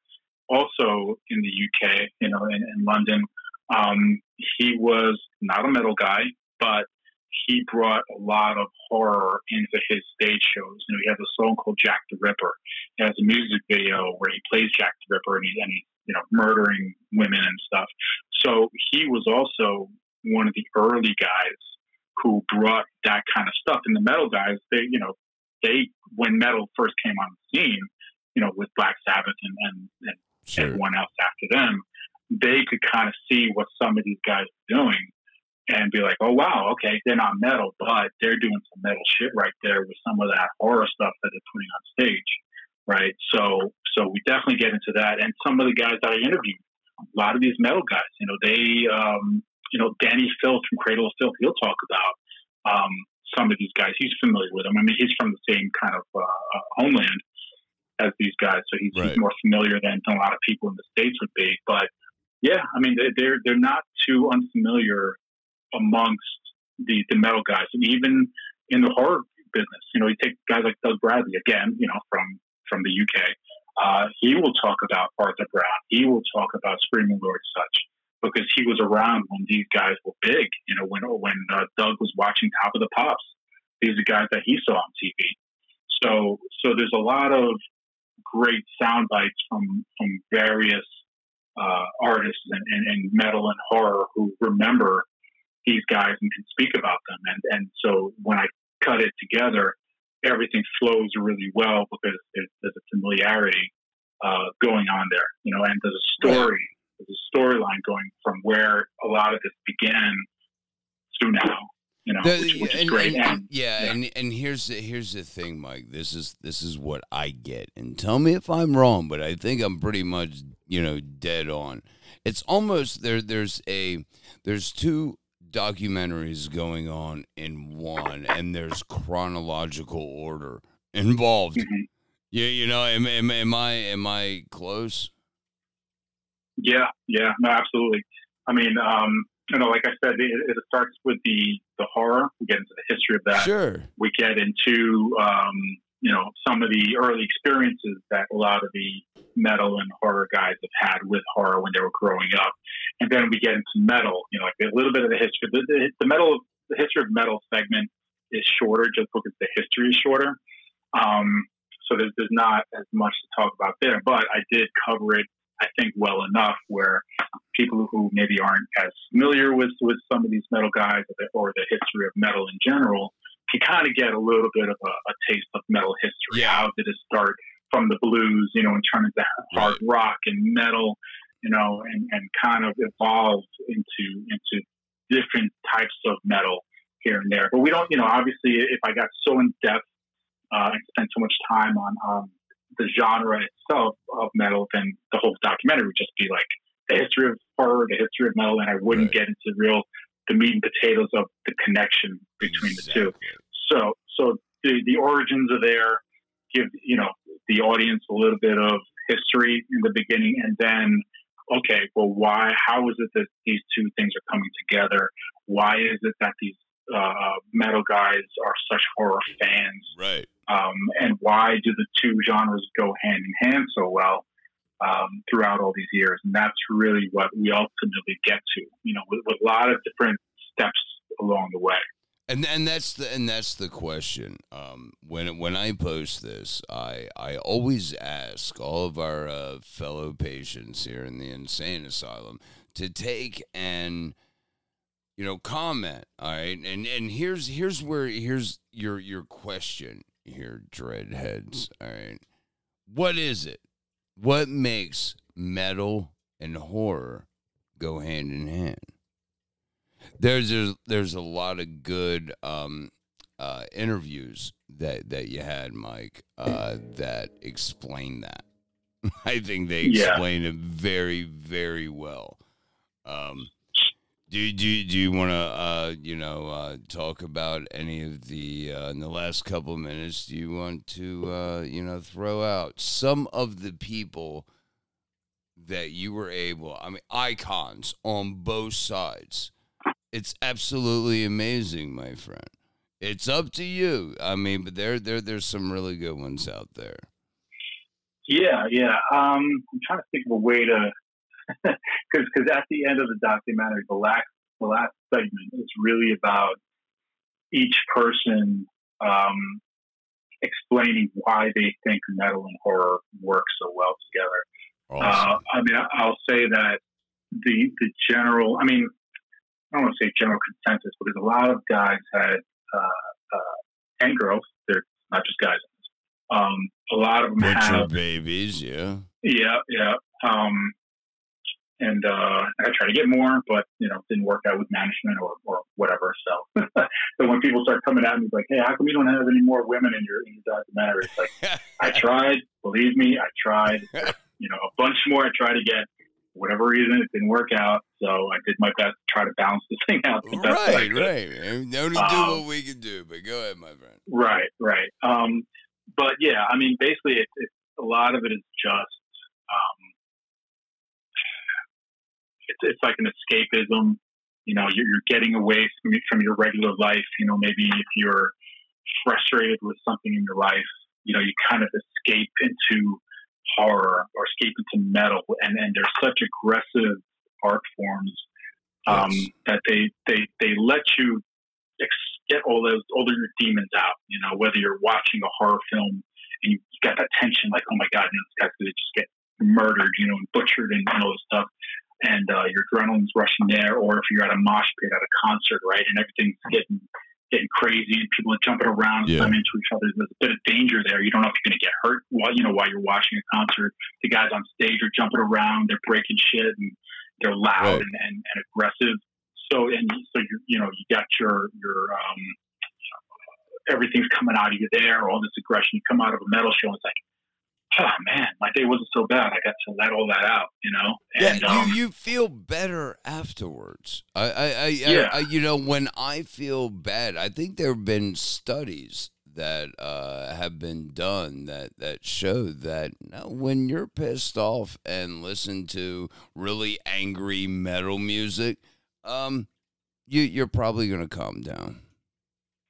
also in the U K, you know, in, in London, um, he was not a metal guy, but he brought a lot of horror into his stage shows. You know, he has a song called Jack the Ripper. He has a music video where he plays Jack the Ripper and he, and he you know, murdering women and stuff. So he was also one of the early guys who brought that kind of stuff. And the metal guys, they, you know, they, when metal first came on the scene, you know, with Black Sabbath and, and, and Sure. everyone else after them, they could kind of see what some of these guys were doing and be like, oh, wow, okay, they're not metal, but they're doing some metal shit right there with some of that horror stuff that they're putting on stage, right? So so we definitely get into that. And some of the guys that I interviewed, a lot of these metal guys, you know, they, um, you know, Danny Filth from Cradle of Filth, he'll talk about um, some of these guys. He's familiar with them. I mean, he's from the same kind of uh, homeland as these guys, so he's, Right. he's more familiar than a lot of people in the States would be. But, yeah, I mean, they, they're, they're not too unfamiliar amongst the, the metal guys, and even in the horror business. You know, you take guys like Doug Bradley, again, you know, from, from the U K. Uh, he will talk about Arthur Brown. He will talk about Screaming Lord Sutch because he was around when these guys were big. You know, when when uh, Doug was watching Top of the Pops, these are guys that he saw on T V. So, so there's a lot of great sound bites from from various uh, artists and, and, and metal and horror who remember these guys and can speak about them. And and so when I cut it together, everything flows really well because there's, there's a familiarity uh, going on there, you know, and there's a story, there's a storyline going from where a lot of this began to now, you know, The- which, which is and- great. and- And, yeah, yeah. and and here's the here's the thing, Mike. This is this is what I get, and tell me if I'm wrong, but I think I'm pretty much you know dead on. It's almost there. There's a there's two documentaries going on in one, and there's chronological order involved. Mhm. Yeah, you know, am, am, am I am I close? Yeah, yeah, no, absolutely. I mean, um, you know, like I said, it, it starts with the, the horror. We get into the history of that. Sure. We get into, um, you know, some of the early experiences that a lot of the metal and horror guys have had with horror when they were growing up. And then we get into metal, you know, like a little bit of the history. The, the, the metal, the history of metal segment is shorter just because the history is shorter. Um, so there's, there's not as much to talk about there, but I did cover it, I think, well enough where people who maybe aren't as familiar with, with some of these metal guys or the, or the history of metal in general can kind of get a little bit of a, a taste of metal history. Yeah. How did it start from the blues, you know, and turn into hard Right. rock and metal, you know, and, and kind of evolve into into different types of metal here and there. But we don't, you know, obviously if I got so in depth uh, and spent so much time on um, the genre itself of metal, then the whole documentary would just be like the history of horror, the history of metal, and I wouldn't Right. get into real the meat and potatoes of the connection between Exactly. the two. So, so the, the origins are there. Give, you know, the audience a little bit of history in the beginning, and then, okay, well, why, how is it that these two things are coming together? Why is it that these uh, metal guys are such horror fans? Right. Um, and why do the two genres go hand in hand so well um, throughout all these years? And that's really what we ultimately get to, you know, with, with a lot of different steps along the way. And and that's the and that's the question. Um, when when I post this, I I always ask all of our uh, fellow patients here in the insane asylum to take and you know comment. All right, and and here's here's where here's your your question here, Dreadheads. All right, what is it? What makes metal and horror go hand in hand? There's a, there's a lot of good um, uh, interviews that, that you had, Mike, uh, that explain that. I think they Yeah. explain it very, very well. Um, do do do you want to uh, you know uh, talk about any of the uh, in the last couple of minutes? Do you want to uh, you know throw out some of the people that you were able? I mean, icons on both sides. It's absolutely amazing, my friend. It's up to you. I mean, but there, there, there's some really good ones out there. Yeah, yeah. Um, I'm trying to think of a way to, because because at the end of the documentary, the last the last segment is really about each person um, explaining why they think metal and horror work so well together. Awesome. Uh, I mean, I'll say that the the general. I mean. I don't want to say general consensus, because a lot of guys had, uh, uh, and girls, they're not just guys. Um, a lot of them Butcher have, babies, yeah. yeah, yeah. Um, and, uh, I tried to get more, but, you know, didn't work out with management or, or whatever. So, so when people start coming at me like, hey, how come you don't have any more women in your, in your documentary? It's like, I tried, believe me, I tried, you know, a bunch more I tried to get. For whatever reason, it didn't work out. So I did my best to try to balance this thing out. The best that I Right, could. right. And only do Um, what we can do, but go ahead, my friend. Right, right. Um, but yeah, I mean, basically, it, it, a lot of it is just, um, it's, it's like an escapism. You know, you're, you're getting away from, from your regular life. You know, maybe if you're frustrated with something in your life, you know, you kind of escape into horror or escape into metal. And, and they're such aggressive art forms um, Yes. that they, they, they let you ex- get all those, all your demons out, you know, whether you're watching a horror film and you got that tension, like, oh my God, you know, this guy's going to just get murdered, you know, and butchered and, and all this stuff. And uh, your adrenaline's rushing there, or if you're at a mosh pit at a concert, right, and everything's getting getting crazy and people are jumping around, Yeah. slamming into each other. There's a bit of danger there. You don't know if you're going to get hurt while you know while you're watching a concert. The guys on stage are jumping around, they're breaking shit, and they're loud Right. and, and, and aggressive. So and so you you know you got your your um, everything's coming out of you there, all this aggression. You come out of a metal show, and it's like, oh man, my day wasn't so bad. I got to let all that out, you know. And, Yeah, um, you, you feel better afterwards. I, I, I, Yeah. I, I, you know, when I feel bad, I think there have been studies that uh, have been done that, that show that you know, when you're pissed off and listen to really angry metal music, um, you, you're probably going to calm down.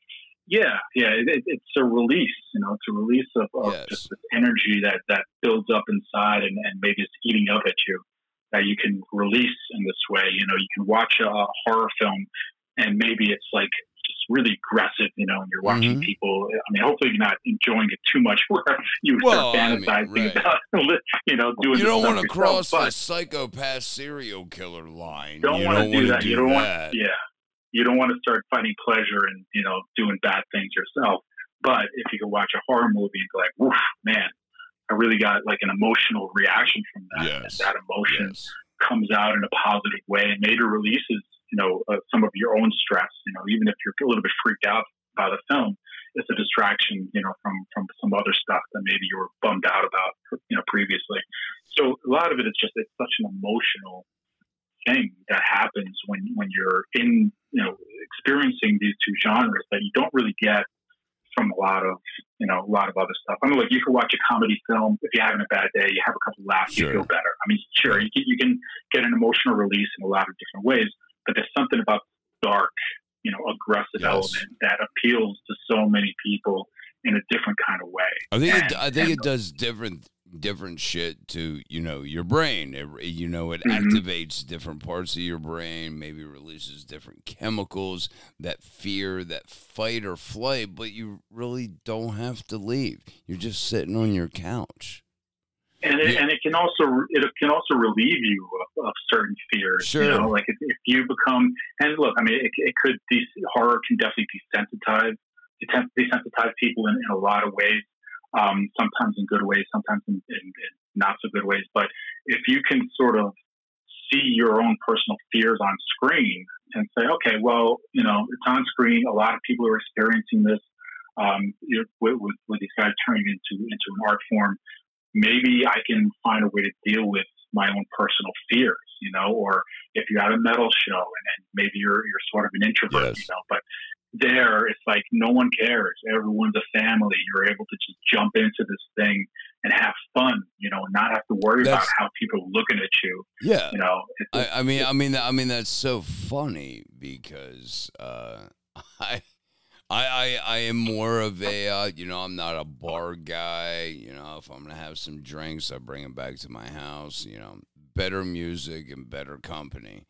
Yeah, yeah, it, it, it's a release, you know, it's a release of, of Yes. just this energy that, that builds up inside and, and maybe it's eating up at you that you can release in this way. You know, you can watch a, a horror film and maybe it's like just really aggressive, you know, and you're watching Mhm. people. I mean, hopefully you're not enjoying it too much where you Well, start I mean, fantasizing right. about, you know, doing You this don't stuff want to yourself, cross the but psychopath serial killer line. don't you want don't to do wanna that. do You don't want, that. yeah. You don't want to start finding pleasure in, you know, doing bad things yourself. But if you could watch a horror movie and be like, woof, man, I really got like an emotional reaction from that. Yes. And that emotion Yes. comes out in a positive way and maybe releases, you know, uh, some of your own stress. You know, even if you're a little bit freaked out by the film, it's a distraction, you know, from, from some other stuff that maybe you were bummed out about, you know, previously. So a lot of it is just, it's such an emotional thing that happens when, when you're in, you know, experiencing these two genres that you don't really get from a lot of, you know, a lot of other stuff. I mean, like you can watch a comedy film. If you're having a bad day, you have a couple laughs, Sure. you feel better. I mean, sure, you can, you can get an emotional release in a lot of different ways, but there's something about dark, you know, aggressive Yes. element that appeals to so many people in a different kind of way. I think And- it, I think and- it does different different shit to, you know, your brain. It, you know, it Mhm. activates different parts of your brain, maybe releases different chemicals, that fear, that fight or flight, but you really don't have to leave. You're just sitting on your couch. And it, Yeah. and it can also it can also relieve you of, of certain fears. Sure. You know, like if, if you become and look, I mean, it, it could de- horror can definitely desensitize detem- desensitize people in, in a lot of ways. Um, sometimes in good ways, sometimes in, in, in not so good ways. But if you can sort of see your own personal fears on screen and say, okay, well, you know, it's on screen. A lot of people are experiencing this. Um, you know, with, with, with these guys turning into into an art form. Maybe I can find a way to deal with my own personal fears, you know, or if you're at a metal show and, and maybe you're you're sort of an introvert, Yes. you know, but there it's like no one cares. Everyone's a family. You're able to just jump into this thing and have fun, you know, and not have to worry That's- about how people are looking at you. Yeah. You know, it's, I, I mean, I mean, I mean, that's so funny because uh, I, I, I, I am more of a, uh, you know, I'm not a bar guy. You know, if I'm gonna have some drinks, I bring them back to my house. You know, better music and better company.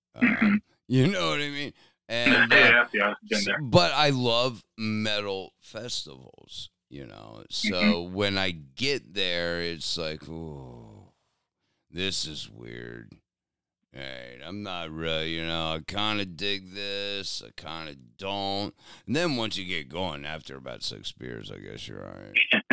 Um, you know what I mean? And uh, yeah, yeah, I've been there. but I love metal festivals. You know, so when I get there, it's like, oh, this is weird. Right, I'm not really, you know, I kind of dig this, I kind of don't. And then once you get going, after about six beers, I guess you're all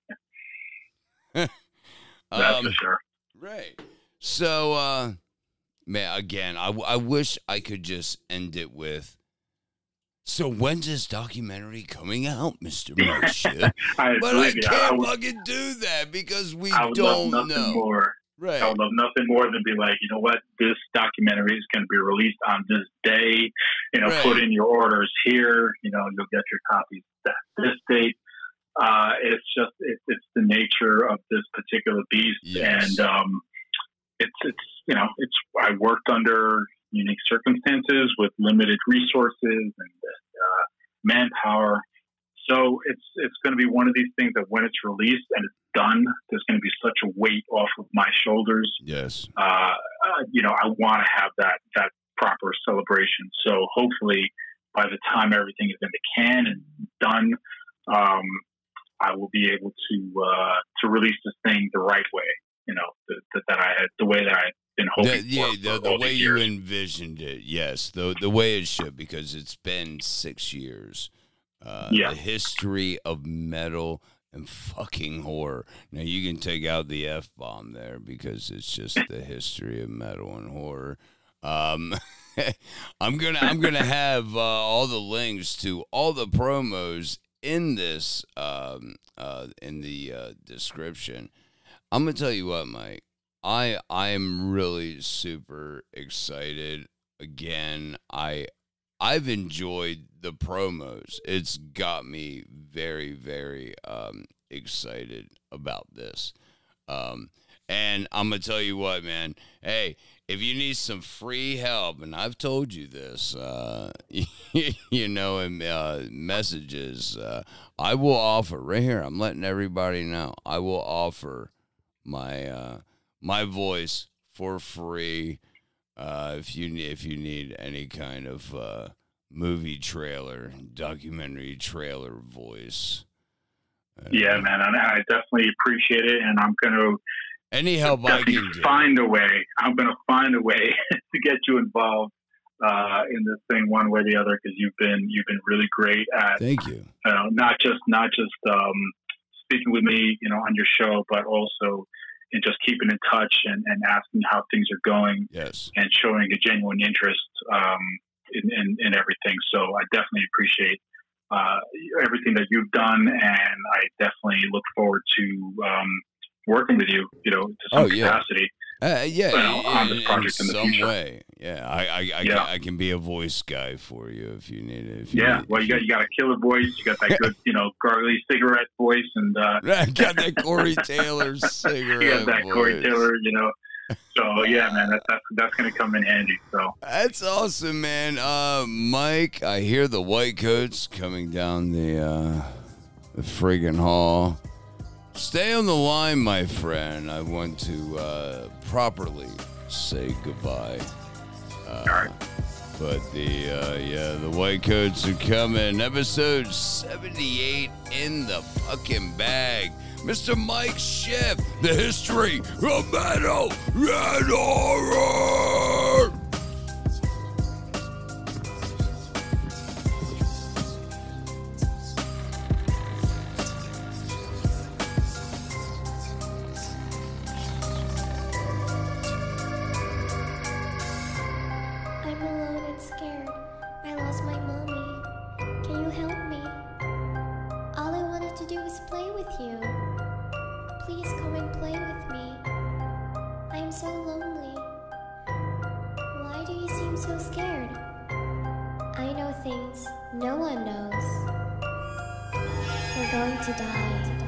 right. That's um, for sure. right. So, uh, man, again, I, I wish I could just end it with, so when's this documentary coming out, Mister Moshe? I, But I believe me, I, I can't would, fucking do that because we I would don't love nothing know. more. Right. I would love nothing more than be like, you know what, this documentary is going to be released on this day. You know, Right. put in your orders here. You know, you'll get your copies at this date. Uh, it's just it, it's the nature of this particular beast, Yes. and um, it's it's you know it's I worked under unique circumstances with limited resources and uh, manpower. So it's it's going to be one of these things that when it's released and it's done, there's going to be such a weight off of my shoulders. Yes. Uh, uh, you know, I want to have that that proper celebration. So hopefully, by the time everything is in the can and done, um, I will be able to uh, to release this thing the right way. You know, the, the, that I had the way that I had been hoping The, yeah, for. the, for the all way these you years. envisioned it, yes, the the way it should, because it's been six years. Uh, Yeah. The history of metal and fucking horror. Now you can take out the F bomb there because it's just the history of metal and horror. Um, I'm gonna I'm gonna have uh, all the links to all the promos in this um, uh, in the uh, description. I'm gonna tell you what, Mike. I I am really super excited. Again, I I've enjoyed the promos. It's got me very very um, excited about this. Um, And I'm going to tell you what, man. Hey, if you need some free help, and I've told you this, uh, you know, in uh, messages, uh, I will offer, right here, I'm letting everybody know, I will offer my uh, my voice for free uh, if you need, if you need any kind of uh, movie trailer, documentary trailer voice. Uh, yeah, man, I, I definitely appreciate it, and I'm going to Any help I can do. Find a way. I'm going to find a way to get you involved uh, in this thing one way or the other, because you've been you've been really great at. Thank you. Uh, not just not just um, speaking with me, you know, on your show, but also in just keeping in touch and, and asking how things are going. Yes. And showing a genuine interest um, in, in in everything. So I definitely appreciate uh, everything that you've done, and I definitely look forward to. Um, working with you, you know, to some oh, yeah. capacity. Uh, yeah, you know, on this project in, in, the some future. way. Yeah, I, I, I, yeah. Can, I can be a voice guy for you if you need it. If you yeah, need, well, you got you got a killer voice. You got that good, you know, gargly cigarette voice, and uh, I got that Corey Taylor cigarette. You got that voice. Corey Taylor, you know. So yeah, man, that, that's that's gonna come in handy. So that's awesome, man. Uh, Mike, I hear the white coats coming down the uh, the friggin' hall. Stay on the line, my friend. I want to uh, properly say goodbye. Uh, All right. But the uh, yeah, the white coats are coming. Episode seventy-eight in the fucking bag. Mister Mike Schiff, the history of metal and horror. So scared. I know things no one knows. We're going to die.